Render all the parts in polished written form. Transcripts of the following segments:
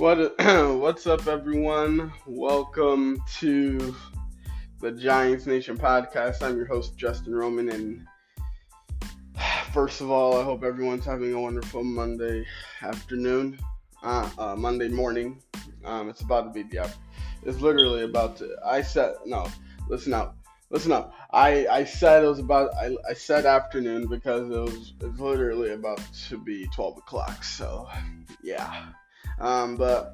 What's up, everyone? Welcome to the Giants Nation podcast. I'm your host, Justin Roman, and first of all, I hope everyone's having a wonderful Monday afternoon, Monday morning. It's about to be It's literally about to. Listen up, listen up. I said it was about. I said afternoon because it's literally about to be 12 o'clock. So, yeah. But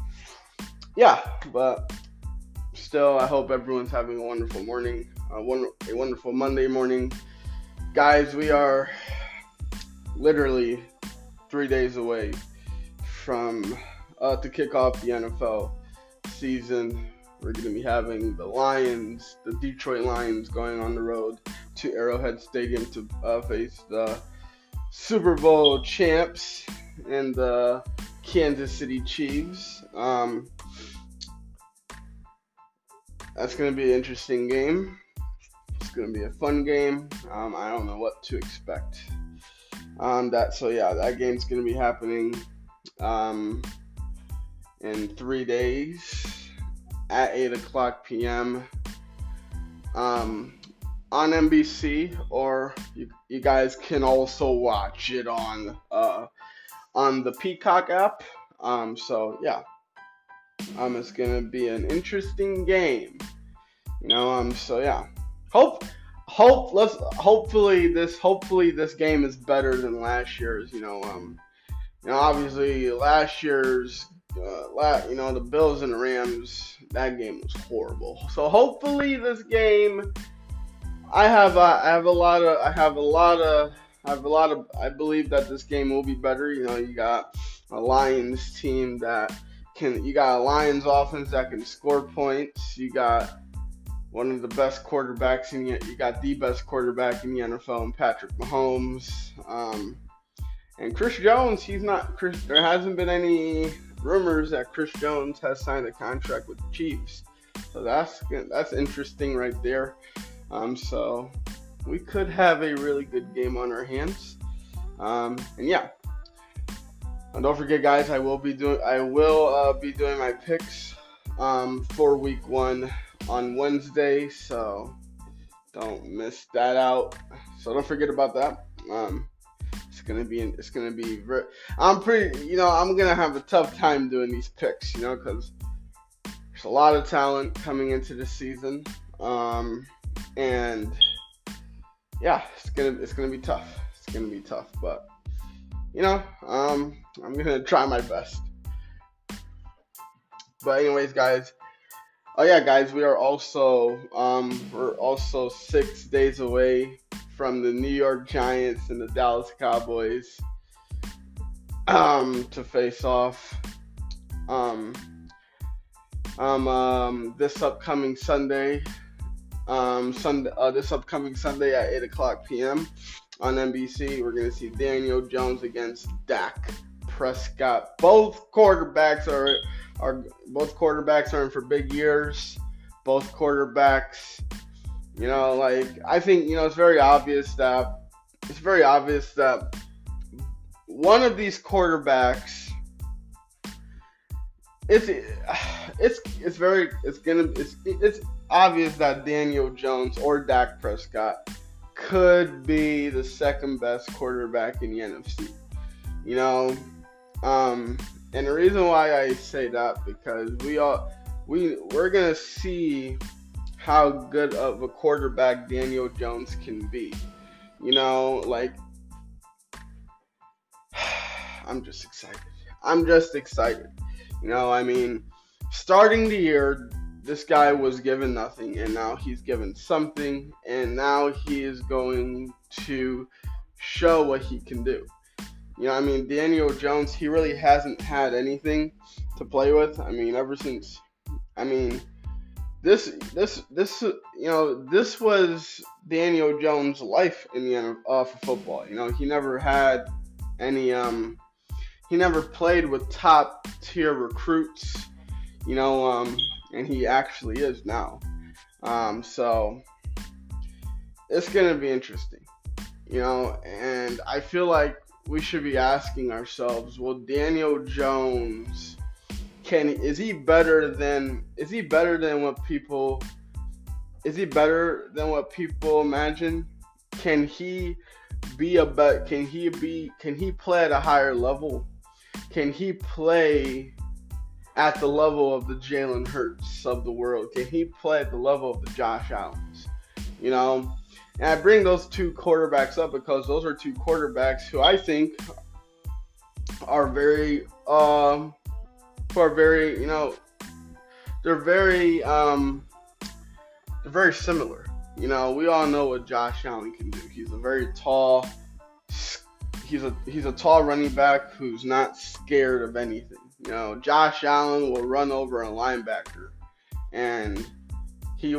but still, I hope everyone's having a wonderful morning, a wonderful Monday morning. Guys, we are literally 3 days away from to kick off the NFL season. We're going to be having the Detroit Lions, going on the road to Arrowhead Stadium to face the Super Bowl champs and the Kansas City Chiefs. That's going to be an interesting game. It's going to be a fun game. I don't know what to expect. That game's going to be happening in 3 days at 8 o'clock p.m. On NBC, or you guys can also watch it on the Peacock app. It's gonna be an interesting game. Hopefully this game is better than last year's. Obviously last year's the Bills and the Rams, that game was horrible. So hopefully this game, I believe that this game will be better. You got a Lions team you got a Lions offense that can score points. You got one of the best quarterbacks you got the best quarterback in the NFL in Patrick Mahomes. And Chris Jones, there hasn't been any rumors that Chris Jones has signed a contract with the Chiefs. So that's interesting right there. So we could have a really good game on our hands. And don't forget, guys, I will be doing my picks for Week 1 on Wednesday. So don't miss that out. So don't forget about that. I'm gonna have a tough time doing these picks, because there's a lot of talent coming into the season. It's gonna be tough. It's gonna be tough, but I'm gonna try my best. But anyways, guys. We are also we're also 6 days away from the New York Giants and the Dallas Cowboys to face off this upcoming Sunday. This upcoming Sunday at 8 o'clock p.m. on NBC. We're gonna see Daniel Jones against Dak Prescott. Both quarterbacks are in for big years. Both quarterbacks, I think it's very obvious that one of these quarterbacks, it's obvious that Daniel Jones or Dak Prescott could be the second best quarterback in the NFC. And the reason why I say that, because we're gonna see how good of a quarterback Daniel Jones can be. I'm just excited. Starting the year, this guy was given nothing, and now he's given something, and now he is going to show what he can do. Daniel Jones, he really hasn't had anything to play with. This was Daniel Jones' life in the for football. He never had any. He never played with top tier recruits. And he actually is now. So it's gonna be interesting. And I feel like we should be asking ourselves, will Daniel Jones is he better than what people imagine? Can he can he play at a higher level? Can he play at the level of the Jalen Hurts of the world? Can he play at the level of the Josh Allens? You know, and I bring those two quarterbacks up because those are two quarterbacks who I think are very you know, they're very similar. You know, we all know what Josh Allen can do. He's a very tall, he's a tall running back who's not scared of anything. You know, Josh Allen will run over a linebacker, and he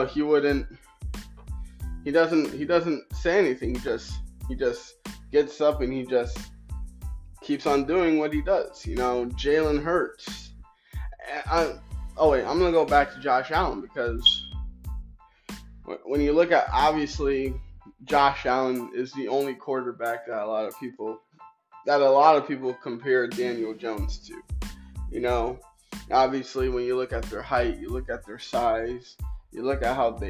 doesn't say anything. He just gets up and he just keeps on doing what he does. You know, Jalen Hurts. I'm gonna go back to Josh Allen, because when you look at, obviously, Josh Allen is the only quarterback that a lot of people compare Daniel Jones to. You know, obviously, when you look at their height, you look at their size, you look at how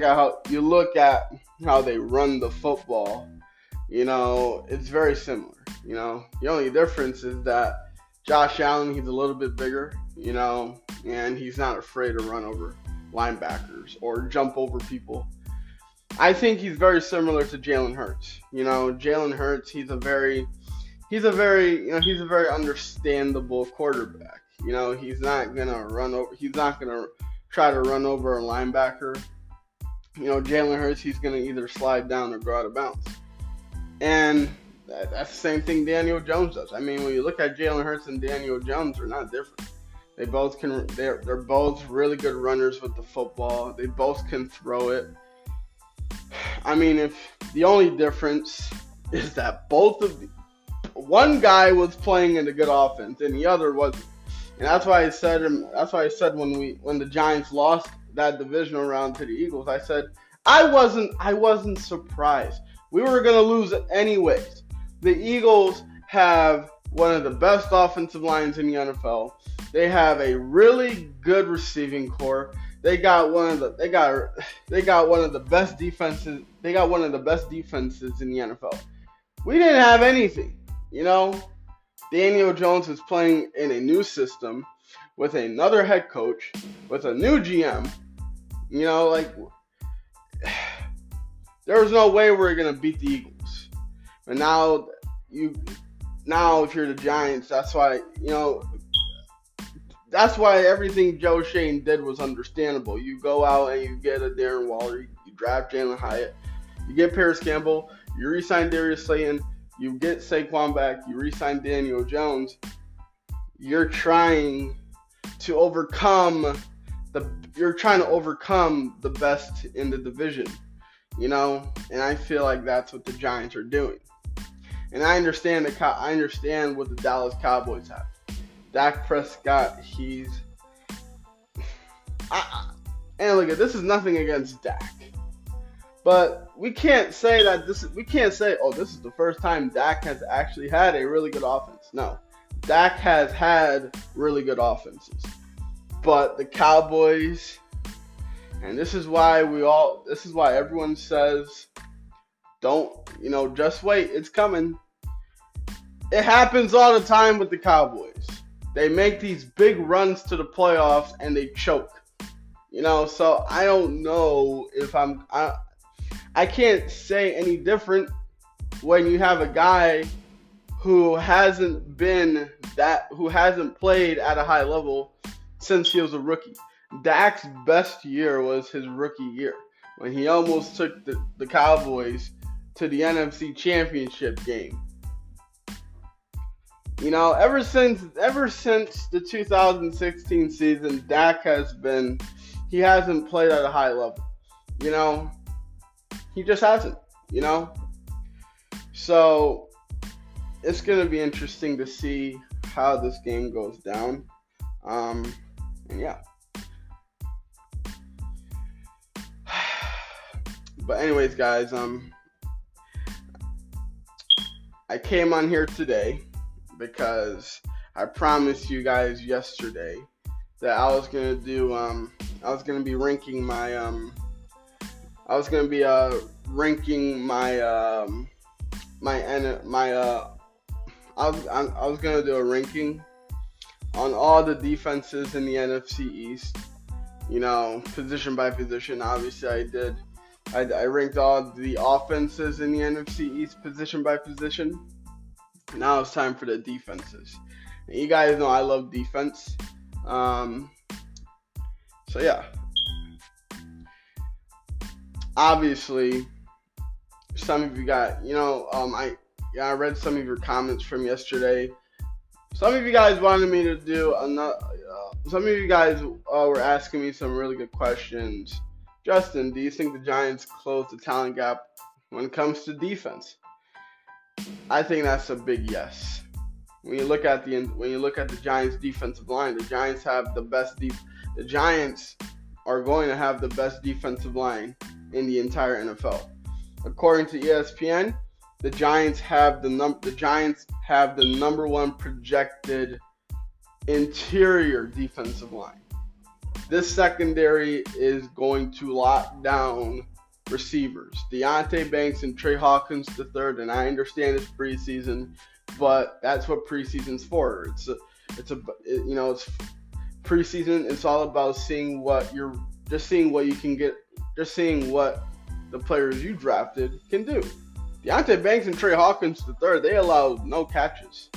they run the football. You know, it's very similar. You know, the only difference is that Josh Allen, he's a little bit bigger, you know, and he's not afraid to run over linebackers or jump over people. I think he's very similar to Jalen Hurts. You know, Jalen Hurts, he's a very understandable quarterback. You know, he's not gonna try to run over a linebacker. You know, Jalen Hurts, he's gonna either slide down or go out of bounds. And that's the same thing Daniel Jones does. I mean, when you look at Jalen Hurts and Daniel Jones, they're not different. They're both really good runners with the football. They both can throw it. I mean, if the only difference is that one guy was playing in a good offense and the other wasn't. And that's why I said when the Giants lost that divisional round to the Eagles, I said I wasn't surprised. We were gonna lose it anyways. The Eagles have one of the best offensive lines in the NFL. They have a really good receiving core. They got one of the best defenses. They got one of the best defenses in the NFL. We didn't have anything, you know. Daniel Jones is playing in a new system with another head coach, with a new GM. You know, like, there was no way we're gonna beat the Eagles. But now if you're the Giants, that's why everything Joe Shane did was understandable. You go out and you get a Darren Waller, you draft Jalen Hyatt, you get Paris Campbell, you re-sign Darius Slayton, you get Saquon back, you re-sign Daniel Jones. You're trying to overcome the best in the division, you know, and I feel like that's what the Giants are doing. And I understand what the Dallas Cowboys have. Dak Prescott, and look, this is nothing against Dak, but we can't say, oh, this is the first time Dak has actually had a really good offense. No, Dak has had really good offenses, but the Cowboys, and this is why everyone says, just wait, it's coming. It happens all the time with the Cowboys. They make these big runs to the playoffs and they choke. You know, so I don't know if I can't say any different when you have a guy who hasn't played at a high level since he was a rookie. Dak's best year was his rookie year, when he almost took the Cowboys to the NFC Championship game. You know, ever since the 2016 season, Dak hasn't played at a high level. You know, he just hasn't, you know. So it's going to be interesting to see how this game goes down. And yeah. But anyways, guys, I came on here today because I promised you guys yesterday that I was gonna do. I was gonna be ranking my. I was gonna be ranking my I was gonna do a ranking on all the defenses in the NFC East. You know, position by position. Obviously, I did. I ranked all the offenses in the NFC East position by position. Now it's time for the defenses. And you guys know I love defense. So yeah. Obviously, some of you got, I read some of your comments from yesterday. Some of you guys wanted me to do another. Some of you guys were asking me some really good questions. Justin, do you think the Giants close the talent gap when it comes to defense? I think that's a big yes. When you look at the Giants' defensive line, the Giants have the best. The Giants are going to have the best defensive line in the entire NFL. According to ESPN, the Giants have the number one projected interior defensive line. This secondary is going to lock down receivers. Deonte Banks and Trey Hawkins III, and I understand it's preseason, but that's what preseason's for. It's preseason. It's all about seeing what you can get, just seeing what the players you drafted can do. Deonte Banks and Trey Hawkins III, they allowed no catches.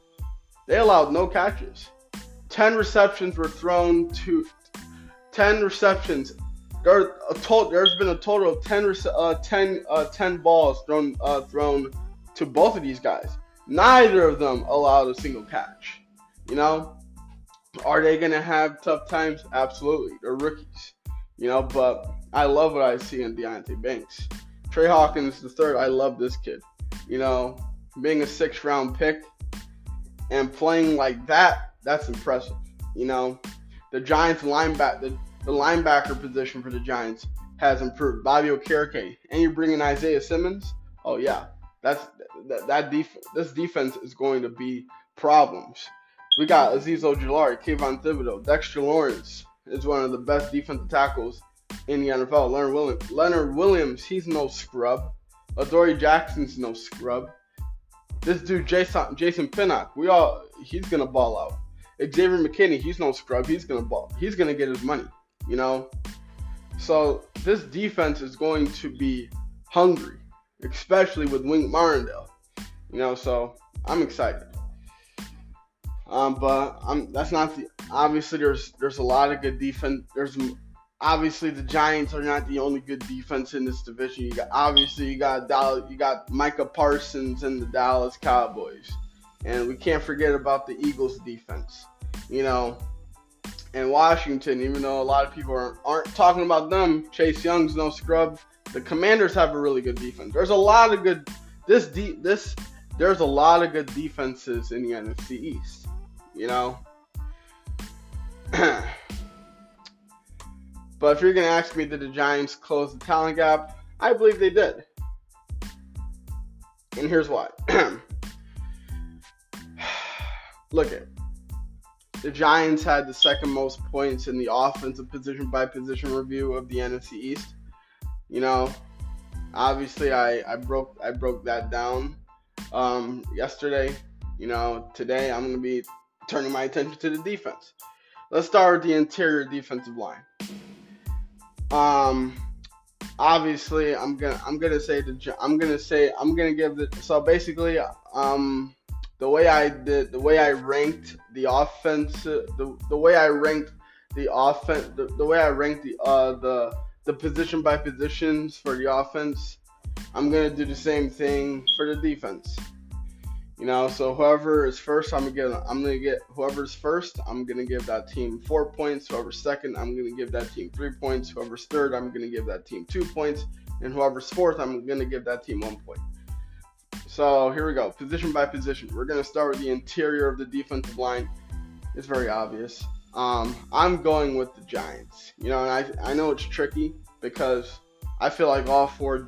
10 receptions were thrown to 10 receptions. There's been a total of 10 balls thrown to both of these guys. Neither of them allowed a single catch. You know, are they gonna have tough times? Absolutely. They're rookies. But I love what I see in Deonte Banks. Trey Hawkins III, I love this kid. Being a 6th round pick and playing like that, that's impressive. The Giants the linebacker position for the Giants has improved. Bobby Okereke, and you're bringing Isaiah Simmons. Oh yeah, this defense is going to be problems. We got Azeez Ojulari, Kayvon Thibodeau, Dexter Lawrence is one of the best defensive tackles in the NFL. Leonard Williams, he's no scrub. Adoree Jackson's no scrub. This dude Jason Pinnock, he's gonna ball out. Xavier McKinney, he's no scrub. He's gonna ball. He's gonna get his money. So this defense is going to be hungry, especially with Wink Martindale. So I'm excited. But that's not the. Obviously, there's a lot of good defense. Obviously the Giants are not the only good defense in this division. You got Micah Parsons and the Dallas Cowboys, and we can't forget about the Eagles defense. And Washington, even though a lot of people aren't talking about them, Chase Young's no scrub. The Commanders have a really good defense. There's a lot of good there's a lot of good defenses in the NFC East. But if you're going to ask me, did the Giants close the talent gap? I believe they did. And here's why. Look at the Giants had the second most points in the offensive position by position review of the NFC East. Obviously I broke that down yesterday. Today I'm going to be turning my attention to the defense. Let's start with the interior defensive line. Obviously I'm gonna give it. So basically, the way I ranked the offense, the way I ranked the position by positions for the offense, I'm gonna do the same thing for the defense. So whoever is first, whoever's first, I'm gonna give that team 4 points. Whoever's second, I'm gonna give that team 3 points. Whoever's third, I'm gonna give that team 2 points. And whoever's fourth, I'm gonna give that team 1 point. So here we go, position by position. We're gonna start with the interior of the defensive line. It's very obvious. I'm going with the Giants. And I know it's tricky because I feel like all four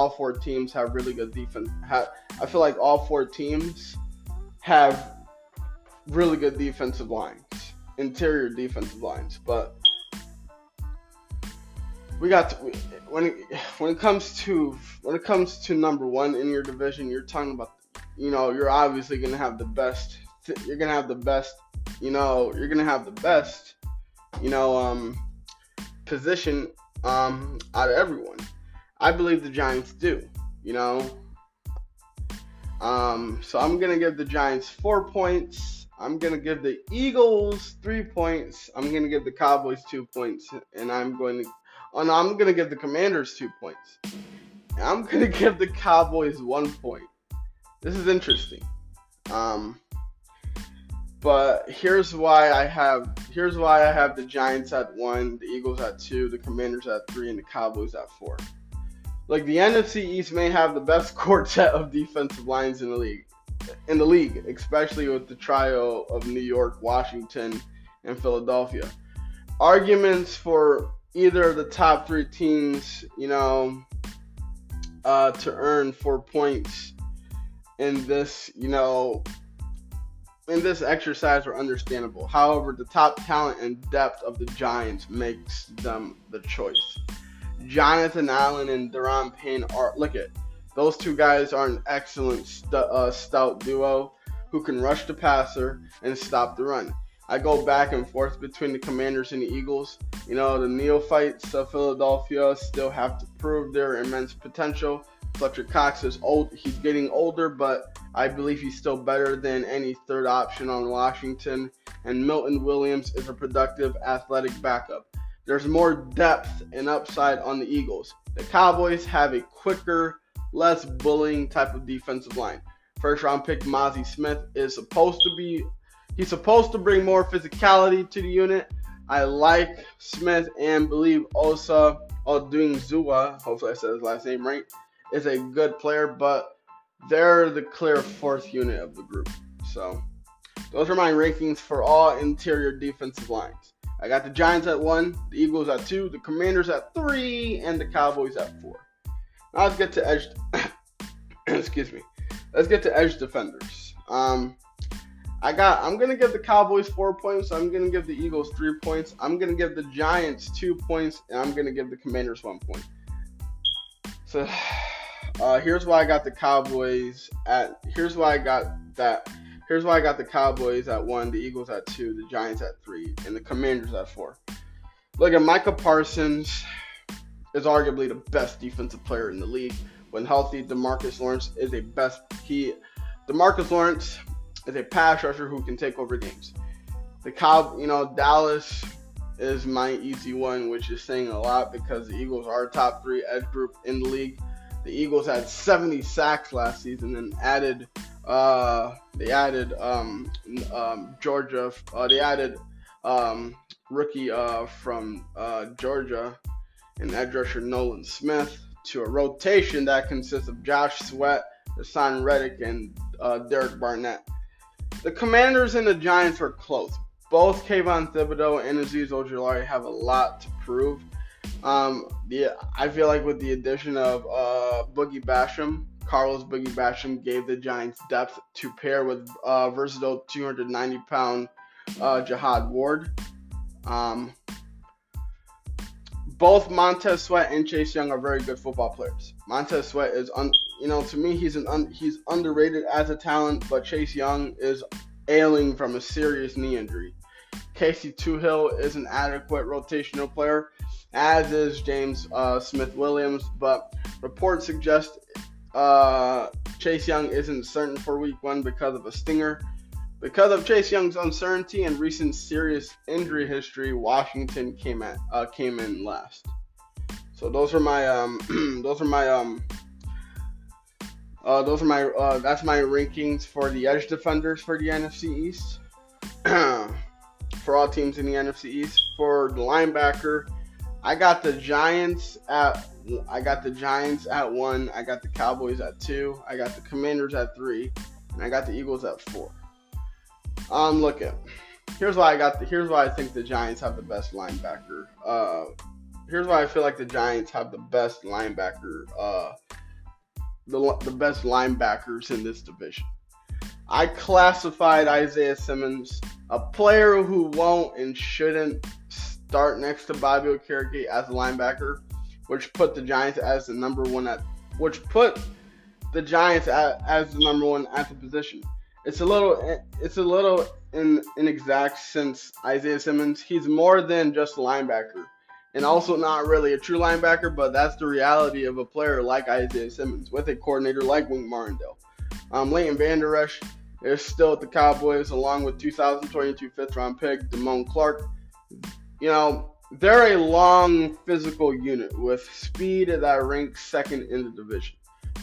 teams have really good defense. I feel like all four teams have really good defensive lines, interior defensive lines. But we got when it comes to number one in your division, you're talking about, you're obviously gonna have the best. You're gonna have the best. You're gonna have the best. Position out of everyone. I believe the Giants do. So I'm gonna give the Giants 4 points. I'm gonna give the Eagles 3 points. I'm gonna give the Cowboys 2 points, and I'm gonna give the Commanders 2 points. And I'm gonna give the Cowboys 1 point. This is interesting. But here's why I have the Giants at 1, the Eagles at 2, the Commanders at 3, and the Cowboys at 4. Like, the NFC East may have the best quartet of defensive lines in the league, especially with the trio of New York, Washington, and Philadelphia. Arguments for either of the top 3 teams, to earn 4 points in this, in this exercise are understandable. However, the top talent and depth of the Giants makes them the choice. Jonathan Allen and Daron Payne those two guys are an excellent stout duo who can rush the passer and stop the run. I go back and forth between the Commanders and the Eagles. The neophytes of Philadelphia still have to prove their immense potential. Fletcher Cox is old. He's getting older, but I believe he's still better than any third option on Washington. And Milton Williams is a productive athletic backup. There's more depth and upside on the Eagles. The Cowboys have a quicker, less bullying type of defensive line. First round pick Mazi Smith is supposed to bring more physicality to the unit. I like Smith and believe Osa Odunzua, hopefully I said his last name right, is a good player, but they're the clear 4th unit of the group. So those are my rankings for all interior defensive lines. I got the Giants at 1, the Eagles at 2, the Commanders at 3, and the Cowboys at 4. Now let's get to edge. Excuse me. Let's get to edge defenders. I'm gonna give the Cowboys 4 points. I'm gonna give the Eagles 3 points. I'm gonna give the Giants 2 points, and I'm gonna give the Commanders 1 point. So here's why I got the Cowboys at. Here's why I got the Cowboys at 1, the Eagles at 2, the Giants at 3, and the Commanders at 4. Look at Micah Parsons is arguably the best defensive player in the league. When healthy, DeMarcus Lawrence is a pass rusher who can take over games. Dallas is my easy one, which is saying a lot because the Eagles are a top 3 edge group in the league. The Eagles had 70 sacks last season and added Georgia. They added rookie from Georgia and edge rusher Nolan Smith to a rotation that consists of Josh Sweat, Hassan Reddick, and Derek Barnett. The Commanders and the Giants are close. Both Kayvon Thibodeau and Azeez Ojulari have a lot to prove. I feel like with the addition of Boogie Basham, Carlos Boogie Basham gave the Giants depth to pair with versatile 290-pound Jihad Ward. Both Montez Sweat and Chase Young are very good football players. Montez Sweat is, to me, he's underrated as a talent, but Chase Young is ailing from a serious knee injury. Casey Toohill is an adequate rotational player, as is James Smith-Williams, but reports suggest Chase Young isn't certain for Week 1 because of a stinger. Because of Chase Young's uncertainty and recent serious injury history, Washington came in last. So those are my that's my rankings for the edge defenders for the NFC East. For all teams in the NFC East. For the linebacker, I got the Giants at 1. I got the Cowboys at 2. I got the Commanders at 3, and I got the Eagles at 4. Here's why I think the Giants have the best linebacker. Here's why I feel like the Giants have the best linebacker, the best linebackers in this division. I classified Isaiah Simmons, a player who won't and shouldn't start next to Bobby Okereke as a linebacker, which put the Giants as the number one at the position. It's a little inexact since Isaiah Simmons, he's more than just a linebacker. And also not really a true linebacker, but that's the reality of a player like Isaiah Simmons with a coordinator like Wink Martindale. Leighton Vander Esch is still at the Cowboys, along with 2022 fifth-round pick Damone Clark. You know, they're a long physical unit with speed that ranks second in the division.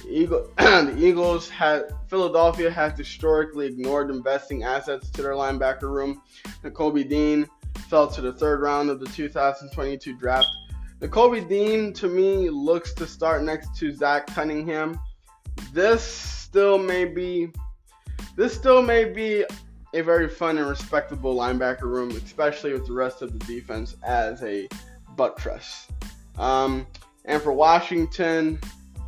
Philadelphia has historically ignored investing assets to their linebacker room. Nakobe Dean fell to the third round of the 2022 draft. Nakobe Dean, to me, looks to start next to Zach Cunningham. This still may be a very fun and respectable linebacker room, especially with the rest of the defense as a buttress. And for Washington,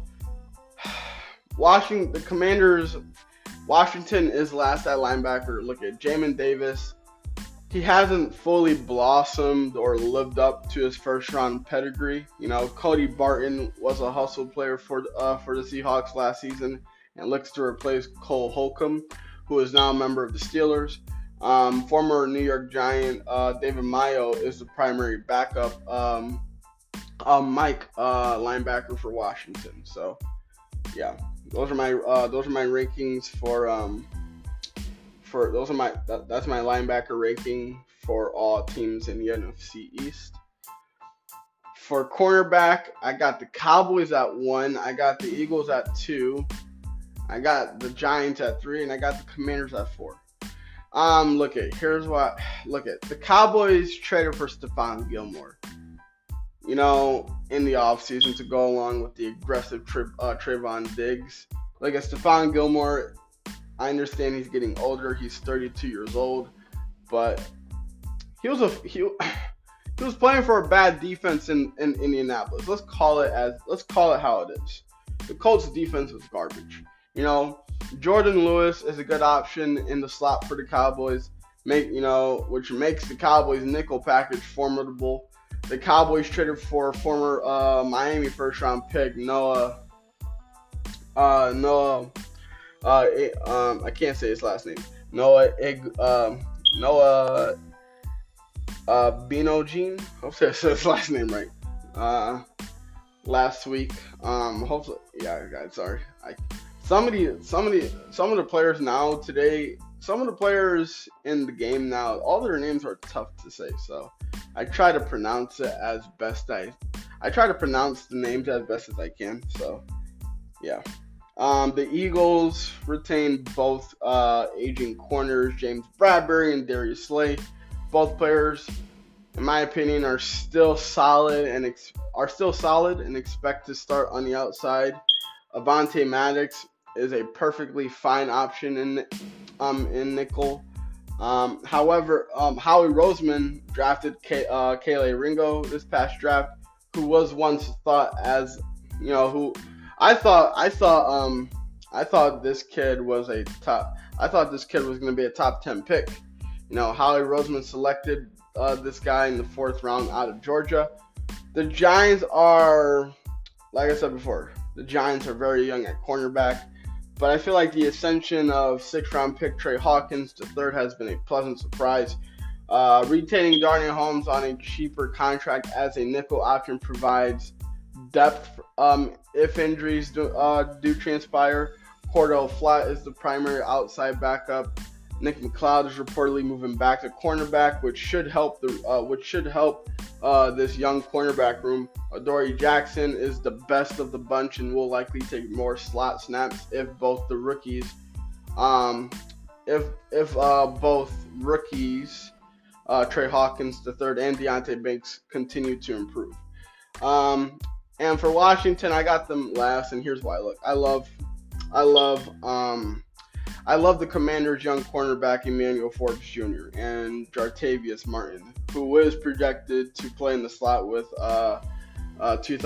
the Commanders, Washington is last at linebacker. Look at Jamin Davis. He hasn't fully blossomed or lived up to his first-round pedigree. You know, Cody Barton was a hustle player for the Seahawks last season and looks to replace Cole Holcomb, who is now a member of the Steelers. Former New York Giant David Mayo is the primary backup linebacker for Washington. So, yeah, those are my rankings that's my linebacker ranking for all teams in the NFC East. For cornerback, I got the Cowboys at 1, I got the Eagles at 2, I got the Giants at 3, and I got the Commanders at 4. The Cowboys traded for Stephon Gilmore, you know, in the offseason to go along with the aggressive Trayvon Diggs. Look at Stephon Gilmore. I understand he's getting older. He's 32 years old, but he was playing for a bad defense in Indianapolis. Let's call it how it is. The Colts defense was garbage. You know, Jordan Lewis is a good option in the slot for the Cowboys, which makes the Cowboys nickel package formidable. The Cowboys traded for former Miami first-round pick I can't say his last name. Noah Binogene. Hopefully I said his last name right. Last week. Hopefully, yeah, guys. Sorry. Some of the players now today. Some of the players in the game now, all their names are tough to say. So I try to pronounce it as best I try to pronounce the names as best as I can. So yeah. The Eagles retained both aging corners, James Bradbury and Darius Slay. Both players, in my opinion, are still solid and expect to start on the outside. Avonte Maddox is a perfectly fine option in nickel. However, Howie Roseman drafted Kelee Ringo this past draft, who was once thought as, you know, who I thought this kid was going to be a top 10 pick. You know, Howie Roseman selected this guy in the 4th round out of Georgia. The Giants are, like I said before, the Giants are very young at cornerback, but I feel like the ascension of 6th-round pick Trey Hawkins to 3rd has been a pleasant surprise. Retaining Darnell Holmes on a cheaper contract as a nickel option provides depth if injuries do transpire. Cordell Flat is the primary outside backup. Nick McLeod is reportedly moving back to cornerback, which should help this young cornerback room. Adoree Jackson is the best of the bunch and will likely take more slot snaps if both rookies, Trey Hawkins III and Deonte Banks continue to improve. And for Washington, I got them last, and here's why. Look, I love the Commanders' young cornerback Emmanuel Forbes Jr. and Jartavius Martin, who is projected to play in the slot with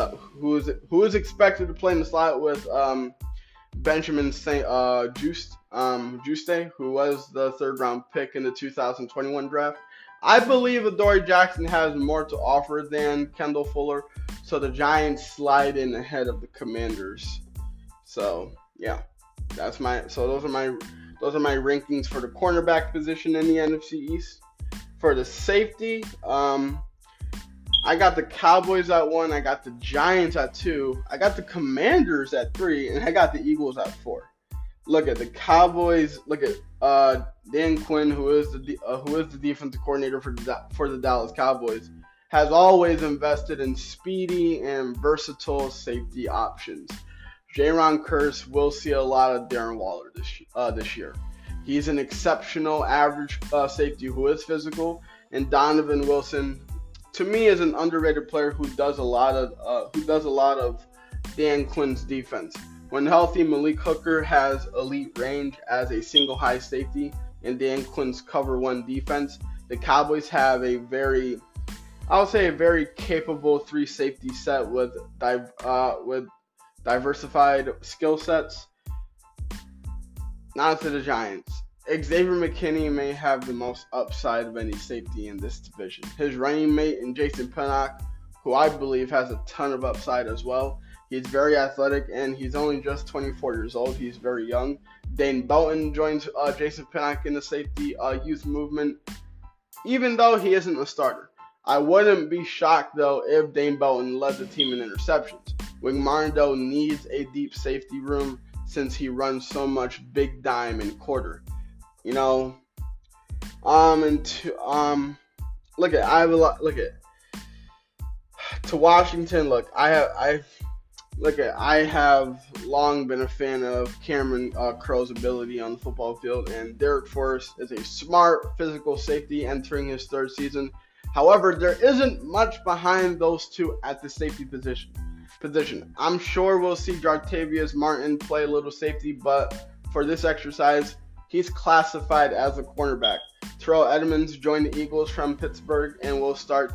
who is expected to play in the slot with Benjamin St. Just. Juste, who was the third round pick in the 2021 draft. I believe Adoree Jackson has more to offer than Kendall Fuller, so the Giants slide in ahead of the Commanders. So yeah, those are my rankings for the cornerback position in the NFC East. For the safety, I got the Cowboys at 1, I got the Giants at 2, I got the Commanders at 3, and I got the Eagles at 4. Look at the Cowboys. Look at Dan Quinn, who is the defensive coordinator for the Dallas Cowboys, has always invested in speedy and versatile safety options. Jaron Kearse will see a lot of Darren Waller this year. He's an exceptional average safety who is physical, and Donovan Wilson, to me, is an underrated player who does a lot of Dan Quinn's defense. When healthy, Malik Hooker has elite range as a single high safety in Dan Quinn's cover 1 defense. The Cowboys have a very capable 3 safety set with diversified skill sets. Now to the Giants. Xavier McKinney may have the most upside of any safety in this division. His running mate in Jason Pinnock, who I believe has a ton of upside as well. He's very athletic, and he's only just 24 years old. He's very young. Dane Belton joins Jason Pinnock in the safety youth movement, even though he isn't a starter. I wouldn't be shocked, though, if Dane Belton led the team in interceptions. Wink Martindale needs a deep safety room since he runs so much big dime and quarter. You know, to Washington. I have long been a fan of Cameron Curl's ability on the football field, and Derek Forrest is a smart physical safety entering his 3rd season. However, there isn't much behind those two at the safety position. I'm sure we'll see Jartavius Martin play a little safety, but for this exercise, he's classified as a cornerback. Terrell Edmonds joined the Eagles from Pittsburgh and will start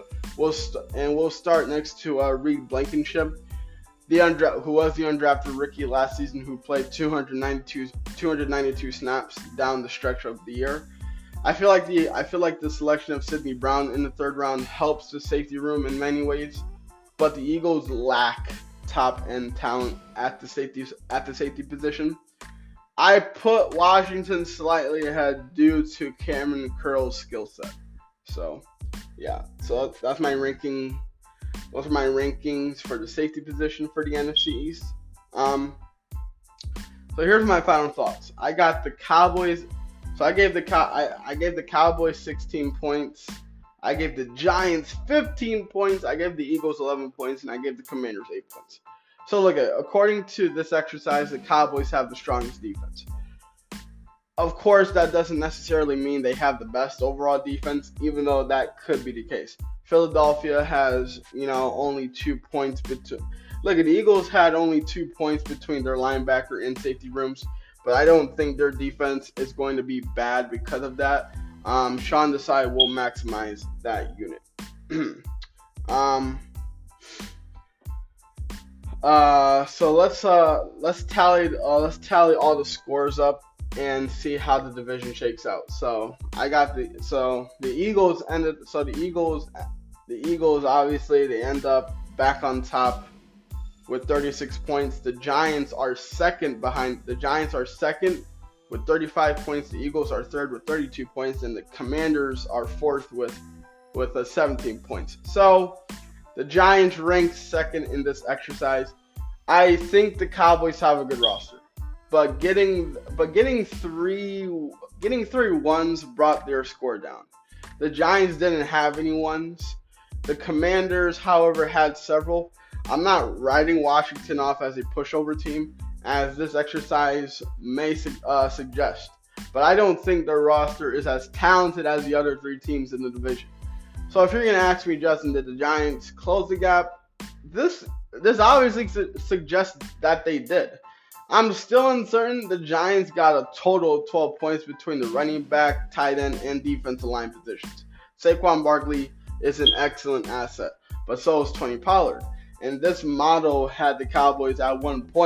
next to Reed Blankenship, who was the undrafted rookie last season, who played 292 snaps down the stretch of the year. I feel like the selection of Sidney Brown in the 3rd round helps the safety room in many ways, but the Eagles lack top end talent at the safety position. I put Washington slightly ahead due to Cameron Curl's skill set. So, yeah. So that's my ranking. Those are my rankings for the safety position for the NFC East. So here's my final thoughts. I got the Cowboys. So I gave the Cowboys 16 points. I gave the Giants 15 points. I gave the Eagles 11 points, and I gave the Commanders 8 points. So look at, according to this exercise, the Cowboys have the strongest defense. Of course, that doesn't necessarily mean they have the best overall defense, even though that could be the case. Philadelphia has, only 2 points between. Look at the Eagles had only 2 points between their linebacker and safety rooms, but I don't think their defense is going to be bad because of that. Sean Desai will maximize that unit. So let's tally all the scores up and see how the division shakes out. So the Eagles obviously they end up back on top with 36 points. The Giants are second with 35 points. The Eagles are third with 32 points, and the Commanders are fourth with 17 points. So the Giants ranked second in this exercise. I think the Cowboys have a good roster, but getting three ones brought their score down. The Giants didn't have any ones. The Commanders, however, had several. I'm not writing Washington off as a pushover team, as this exercise may suggest, but I don't think their roster is as talented as the other 3 teams in the division. So if you're going to ask me, Justin, did the Giants close the gap? This obviously suggests that they did. I'm still uncertain. The Giants got a total of 12 points between the running back, tight end, and defensive line positions. Saquon Barkley is an excellent asset, but so is Tony Pollard. And this model had the Cowboys at 1 point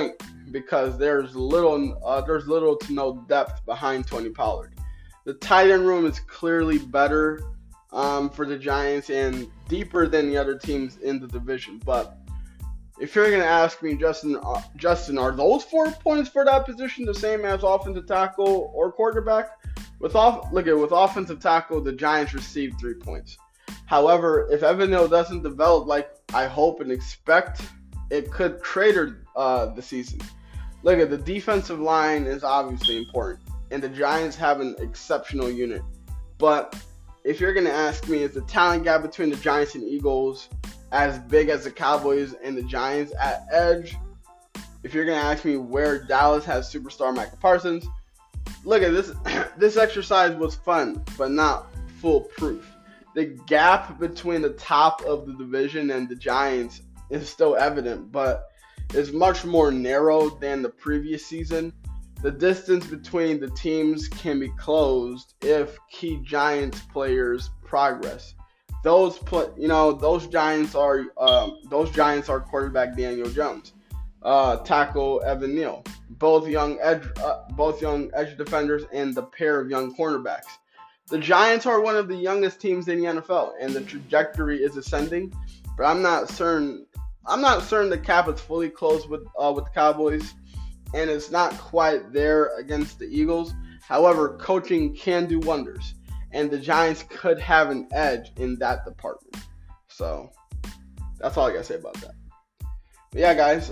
because there's little to no depth behind Tony Pollard. The tight end room is clearly better for the Giants and deeper than the other teams in the division. But if you're going to ask me, Justin, are those 4 points for that position the same as offensive tackle or quarterback? With offensive tackle, the Giants received 3 points. However, if Evan Neal doesn't develop like I hope and expect, it could crater the season. Look at the defensive line is obviously important, and the Giants have an exceptional unit. But if you're going to ask me, is the talent gap between the Giants and Eagles as big as the Cowboys and the Giants at edge? If you're going to ask me where Dallas has superstar Micah Parsons, look at this. This exercise was fun, but not foolproof. The gap between the top of the division and the Giants is still evident, but is much more narrow than the previous season. The distance between the teams can be closed if key Giants players progress. Those Giants are quarterback Daniel Jones, tackle Evan Neal, both young edge defenders, and the pair of young cornerbacks. The Giants are one of the youngest teams in the NFL, and the trajectory is ascending. But I'm not certain the cap is fully closed with the Cowboys, and it's not quite there against the Eagles. However, coaching can do wonders, and the Giants could have an edge in that department. So that's all I gotta say about that. But yeah, guys,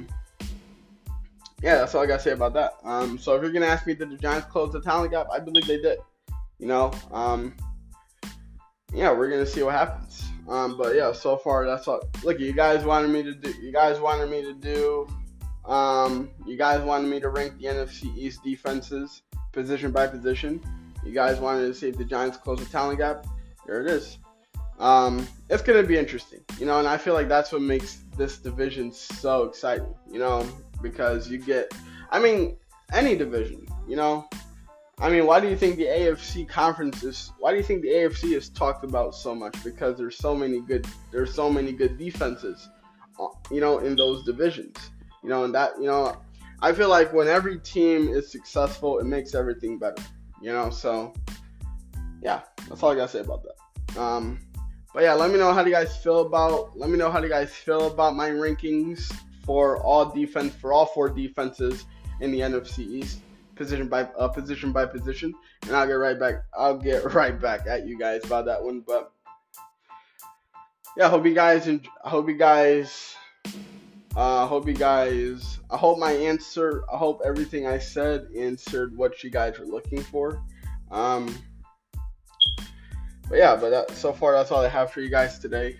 that's all I gotta say about that. So if you're gonna ask me, did the Giants close the talent gap? I believe they did. We're gonna see what happens. But yeah, so far that's all. Look, you guys wanted me to rank the NFC East defenses position by position. You guys wanted to see if the Giants close the talent gap. There it is. It's gonna be interesting, and I feel like that's what makes this division so exciting, because you get, any division, why do you think the AFC is talked about so much? Because there's so many good defenses, in those divisions, I feel like when every team is successful, it makes everything better, so yeah, that's all I gotta say about that. But yeah, let me know how you guys feel about my rankings for all 4 defenses in the NFC East. Position by position, and I'll get right back at you guys about that one. But yeah, I hope everything I said answered what you guys were looking for. So far that's all I have for you guys today.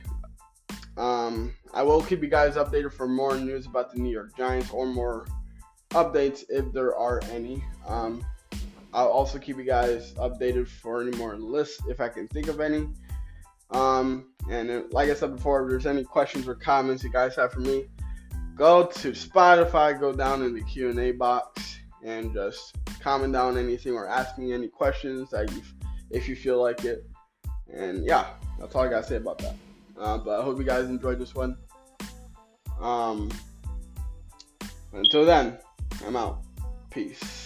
I will keep you guys updated for more news about the New York Giants or more updates if there are any. I'll also keep you guys updated for any more lists if I can think of any. And like I said before, if there's any questions or comments you guys have for me, go to Spotify, go down in the Q&A box, and just comment down anything or ask me any questions if you feel like it. And yeah, that's all I gotta say about that. But I hope you guys enjoyed this one. Until then, I'm out. Peace.